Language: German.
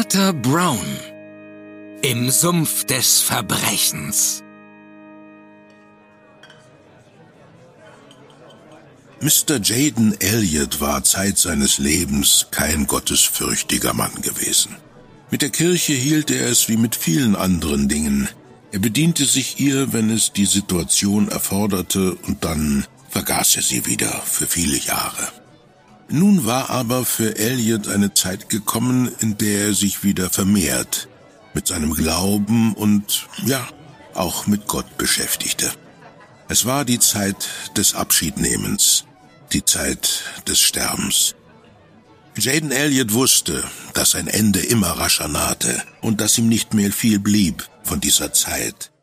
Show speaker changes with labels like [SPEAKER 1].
[SPEAKER 1] Vater Brown im Sumpf des Verbrechens.
[SPEAKER 2] Mr. Jaden Elliot war Zeit seines Lebens kein gottesfürchtiger Mann gewesen. Mit der Kirche hielt er es wie mit vielen anderen Dingen. Er bediente sich ihr, wenn es die Situation erforderte, und dann vergaß er sie wieder für viele Jahre. Nun war aber für Elliot eine Zeit gekommen, in der er sich wieder vermehrt mit seinem Glauben und, auch mit Gott beschäftigte. Es war die Zeit des Abschiednehmens, die Zeit des Sterbens. Jaden Elliot wusste, dass sein Ende immer rascher nahte und dass ihm nicht mehr viel blieb von dieser Zeit.